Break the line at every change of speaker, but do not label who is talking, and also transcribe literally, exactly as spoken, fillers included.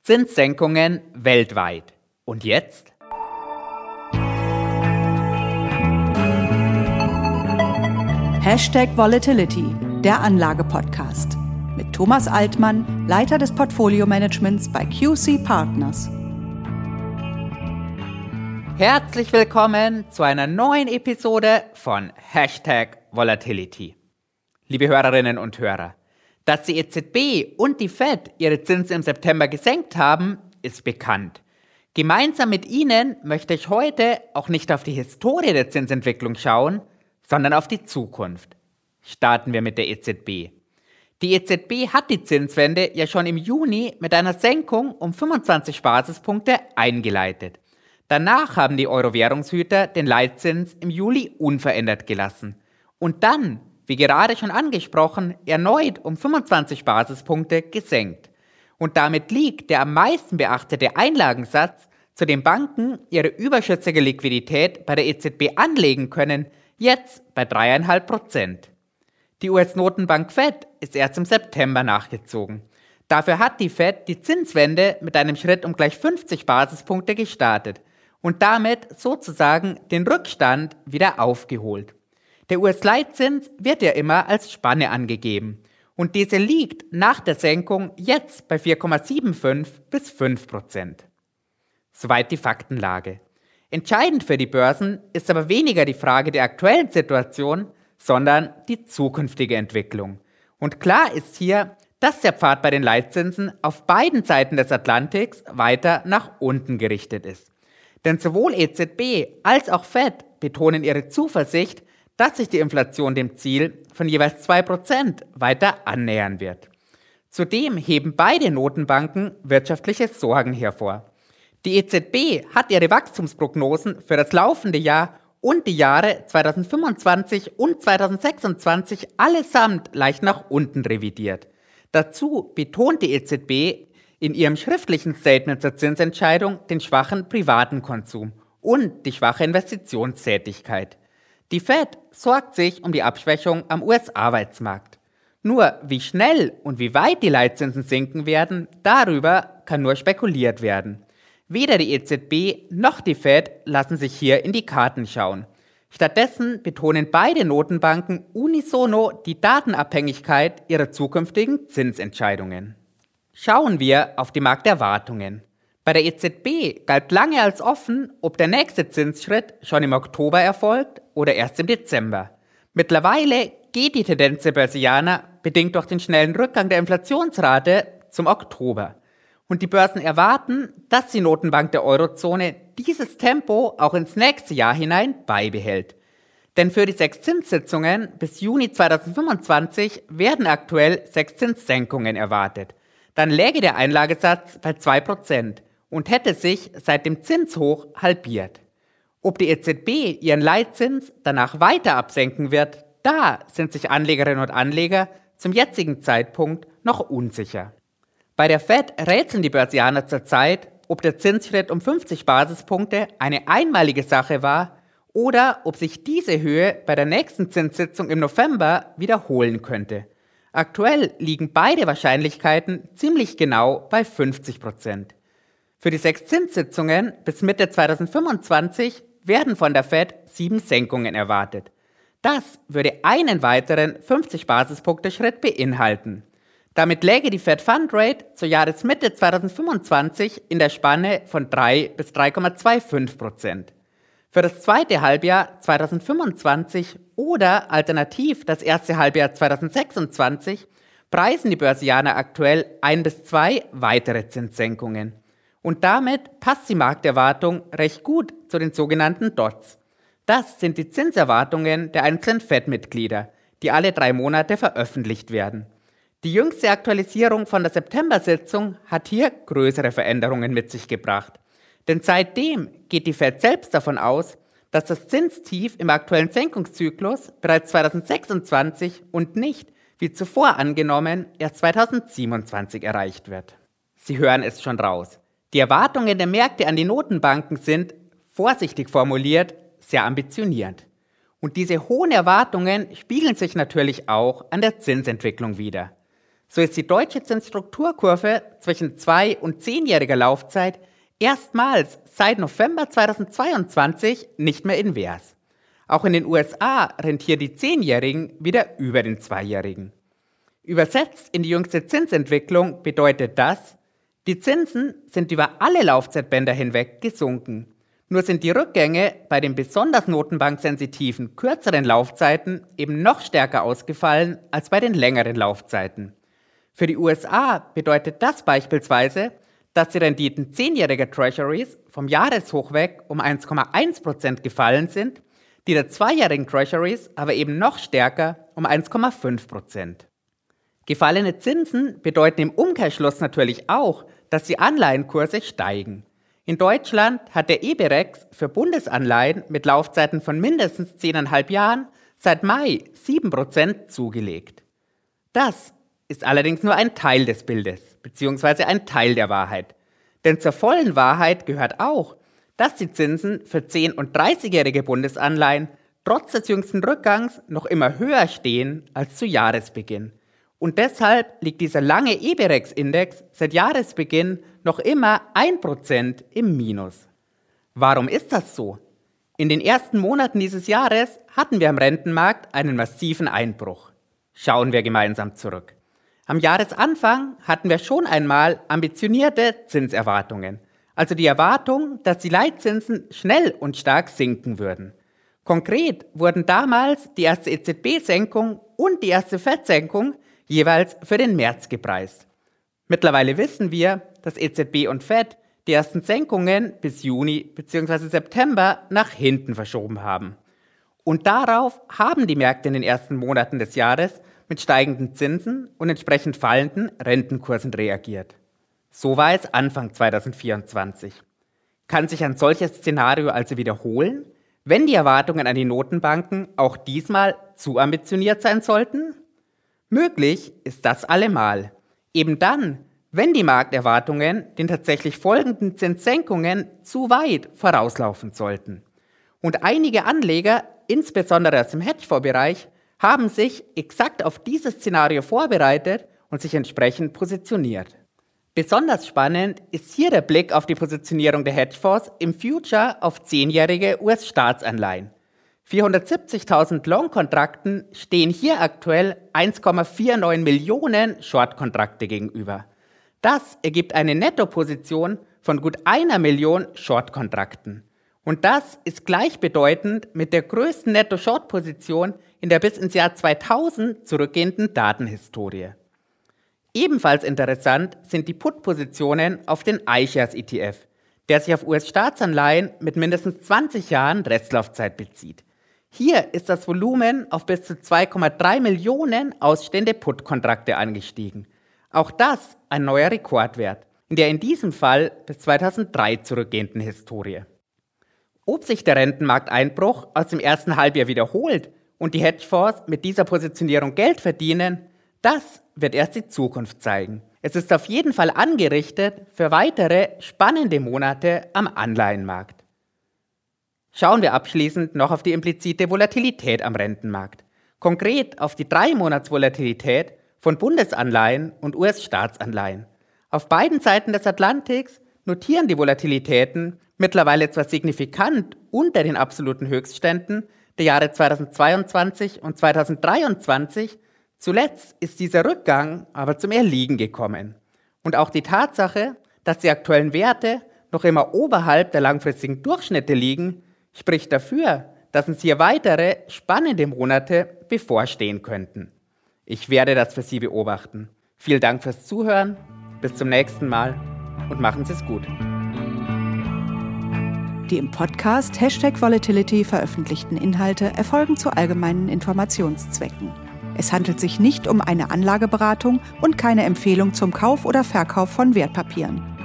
Zinssenkungen weltweit. Und jetzt?
Hashtag Volatility, der Anlage-Podcast. Mit Thomas Altmann, Leiter des Portfolio-Managements bei Q C Partners.
Herzlich willkommen zu einer neuen Episode von Hashtag Volatility. Liebe Hörerinnen und Hörer, dass die E Z B und die Fed ihre Zinsen im September gesenkt haben, ist bekannt. Gemeinsam mit Ihnen möchte ich heute auch nicht auf die Historie der Zinsentwicklung schauen, sondern auf die Zukunft. Starten wir mit der E Z B. Die E Z B hat die Zinswende ja schon im Juni mit einer Senkung um fünfundzwanzig Basispunkte eingeleitet. Danach haben die Euro-Währungshüter den Leitzins im Juli unverändert gelassen und dann, wie gerade schon angesprochen, erneut um fünfundzwanzig Basispunkte gesenkt. Und damit liegt der am meisten beachtete Einlagensatz, zu dem Banken ihre überschüssige Liquidität bei der E Z B anlegen können, jetzt bei drei Komma fünf Prozent. Die U S-Notenbank Fed ist erst im September nachgezogen. Dafür hat die Fed die Zinswende mit einem Schritt um gleich fünfzig Basispunkte gestartet und damit sozusagen den Rückstand wieder aufgeholt. Der U S-Leitzins wird ja immer als Spanne angegeben und diese liegt nach der Senkung jetzt bei vier Komma fünfundsiebzig bis fünf Prozent. Soweit die Faktenlage. Entscheidend für die Börsen ist aber weniger die Frage der aktuellen Situation, sondern die zukünftige Entwicklung. Und klar ist hier, dass der Pfad bei den Leitzinsen auf beiden Seiten des Atlantiks weiter nach unten gerichtet ist. Denn sowohl E Z B als auch Fed betonen ihre Zuversicht, dass sich die Inflation dem Ziel von jeweils zwei Prozent weiter annähern wird. Zudem heben beide Notenbanken wirtschaftliche Sorgen hervor. Die E Z B hat ihre Wachstumsprognosen für das laufende Jahr und die Jahre zweitausendfünfundzwanzig und zweitausendsechsundzwanzig allesamt leicht nach unten revidiert. Dazu betont die E Z B in ihrem schriftlichen Statement zur Zinsentscheidung den schwachen privaten Konsum und die schwache Investitionstätigkeit. Die Fed sorgt sich um die Abschwächung am U S-Arbeitsmarkt. Nur wie schnell und wie weit die Leitzinsen sinken werden, darüber kann nur spekuliert werden. Weder die E Z B noch die Fed lassen sich hier in die Karten schauen. Stattdessen betonen beide Notenbanken unisono die Datenabhängigkeit ihrer zukünftigen Zinsentscheidungen. Schauen wir auf die Markterwartungen. Bei der E Z B galt lange als offen, ob der nächste Zinsschritt schon im Oktober erfolgt oder erst im Dezember. Mittlerweile geht die Tendenz der Börsianer, bedingt durch den schnellen Rückgang der Inflationsrate, zum Oktober. Und die Börsen erwarten, dass die Notenbank der Eurozone dieses Tempo auch ins nächste Jahr hinein beibehält. Denn für die sechs Zinssitzungen bis Juni zweitausendfünfundzwanzig werden aktuell sechs Zinssenkungen erwartet. Dann läge der Einlagesatz bei zwei Prozent und hätte sich seit dem Zinshoch halbiert. Ob die E Z B ihren Leitzins danach weiter absenken wird, da sind sich Anlegerinnen und Anleger zum jetzigen Zeitpunkt noch unsicher. Bei der Fed rätseln die Börsianer zurzeit, ob der Zinsschritt um fünfzig Basispunkte eine einmalige Sache war oder ob sich diese Höhe bei der nächsten Zinssitzung im November wiederholen könnte. Aktuell liegen beide Wahrscheinlichkeiten ziemlich genau bei fünfzig Prozent. Für die sechs Zinssitzungen bis Mitte zweitausendfünfundzwanzig werden von der Fed sieben Senkungen erwartet. Das würde einen weiteren fünfzig Basispunkte Schritt beinhalten. Damit läge die Fed Fund Rate zur Jahresmitte zweitausendfünfundzwanzig in der Spanne von drei bis drei Komma fünfundzwanzig Prozent. Für das zweite Halbjahr zweitausendfünfundzwanzig oder alternativ das erste Halbjahr zweitausendsechsundzwanzig preisen die Börsianer aktuell ein bis zwei weitere Zinssenkungen. Und damit passt die Markterwartung recht gut zu den sogenannten Dots. Das sind die Zinserwartungen der einzelnen Fed-Mitglieder, die alle drei Monate veröffentlicht werden. Die jüngste Aktualisierung von der September-Sitzung hat hier größere Veränderungen mit sich gebracht. Denn seitdem geht die Fed selbst davon aus, dass das Zinstief im aktuellen Senkungszyklus bereits zweitausendsechsundzwanzig und nicht, wie zuvor angenommen, erst zweitausendsiebenundzwanzig erreicht wird. Sie hören es schon raus. Die Erwartungen der Märkte an die Notenbanken sind, vorsichtig formuliert, sehr ambitioniert. Und diese hohen Erwartungen spiegeln sich natürlich auch an der Zinsentwicklung wider. So ist die deutsche Zinsstrukturkurve zwischen zwei- und zehnjähriger Laufzeit erstmals seit November zweitausendzweiundzwanzig nicht mehr invers. Auch in den U S A rentieren die Zehnjährigen wieder über den Zweijährigen. Übersetzt in die jüngste Zinsentwicklung bedeutet das, die Zinsen sind über alle Laufzeitbänder hinweg gesunken. Nur sind die Rückgänge bei den besonders notenbanksensitiven kürzeren Laufzeiten eben noch stärker ausgefallen als bei den längeren Laufzeiten. Für die U S A bedeutet das beispielsweise, dass die Renditen zehnjähriger Treasuries vom Jahreshoch weg um eins Komma eins Prozent gefallen sind, die der zweijährigen Treasuries aber eben noch stärker um eins Komma fünf Prozent. Gefallene Zinsen bedeuten im Umkehrschluss natürlich auch, dass die Anleihenkurse steigen. In Deutschland hat der EBEREX für Bundesanleihen mit Laufzeiten von mindestens zehn Komma fünf Jahren seit Mai sieben Prozent zugelegt. Das ist allerdings nur ein Teil des Bildes, beziehungsweise ein Teil der Wahrheit. Denn zur vollen Wahrheit gehört auch, dass die Zinsen für zehn- und dreißigjährige Bundesanleihen trotz des jüngsten Rückgangs noch immer höher stehen als zu Jahresbeginn. Und deshalb liegt dieser lange EBEREX-Index seit Jahresbeginn noch immer ein Prozent im Minus. Warum ist das so? In den ersten Monaten dieses Jahres hatten wir am Rentenmarkt einen massiven Einbruch. Schauen wir gemeinsam zurück. Am Jahresanfang hatten wir schon einmal ambitionierte Zinserwartungen, also die Erwartung, dass die Leitzinsen schnell und stark sinken würden. Konkret wurden damals die erste E Z B-Senkung und die erste Fed-Senkung jeweils für den März gepreist. Mittlerweile wissen wir, dass E Z B und Fed die ersten Senkungen bis Juni bzw. September nach hinten verschoben haben. Und darauf haben die Märkte in den ersten Monaten des Jahres mit steigenden Zinsen und entsprechend fallenden Rentenkursen reagiert. So war es Anfang zweitausendvierundzwanzig. Kann sich ein solches Szenario also wiederholen, wenn die Erwartungen an die Notenbanken auch diesmal zu ambitioniert sein sollten? Möglich ist das allemal. Eben dann, wenn die Markterwartungen den tatsächlich folgenden Zinssenkungen zu weit vorauslaufen sollten. Und einige Anleger, insbesondere aus dem Hedgefondsbereich, haben sich exakt auf dieses Szenario vorbereitet und sich entsprechend positioniert. Besonders spannend ist hier der Blick auf die Positionierung der Hedgefonds im Future auf zehnjährige U S-Staatsanleihen. vierhundertsiebzigtausend Long-Kontrakten stehen hier aktuell eins Komma neunundvierzig Millionen Short-Kontrakte gegenüber. Das ergibt eine Nettoposition von gut einer Million Short-Kontrakten. Und das ist gleichbedeutend mit der größten Netto-Short-Position in der bis ins Jahr zweitausend zurückgehenden Datenhistorie. Ebenfalls interessant sind die Put-Positionen auf den iShares E T F, der sich auf U S-Staatsanleihen mit mindestens zwanzig Jahren Restlaufzeit bezieht. Hier ist das Volumen auf bis zu zwei Komma drei Millionen ausstehende Put-Kontrakte angestiegen. Auch das ein neuer Rekordwert, in der in diesem Fall bis zweitausenddrei zurückgehenden Historie. Ob sich der Rentenmarkteinbruch aus dem ersten Halbjahr wiederholt und die Hedgefonds mit dieser Positionierung Geld verdienen, das wird erst die Zukunft zeigen. Es ist auf jeden Fall angerichtet für weitere spannende Monate am Anleihenmarkt. Schauen wir abschließend noch auf die implizite Volatilität am Rentenmarkt. Konkret auf die Drei-Monats-Volatilität von Bundesanleihen und U S-Staatsanleihen. Auf beiden Seiten des Atlantiks notieren die Volatilitäten mittlerweile zwar signifikant unter den absoluten Höchstständen der Jahre zweitausendzweiundzwanzig und zweitausenddreiundzwanzig, zuletzt ist dieser Rückgang aber zum Erliegen gekommen. Und auch die Tatsache, dass die aktuellen Werte noch immer oberhalb der langfristigen Durchschnitte liegen, spricht dafür, dass uns hier weitere spannende Monate bevorstehen könnten. Ich werde das für Sie beobachten. Vielen Dank fürs Zuhören, bis zum nächsten Mal und machen Sie es gut.
Die im Podcast Hashtag Volatility veröffentlichten Inhalte erfolgen zu allgemeinen Informationszwecken. Es handelt sich nicht um eine Anlageberatung und keine Empfehlung zum Kauf oder Verkauf von Wertpapieren.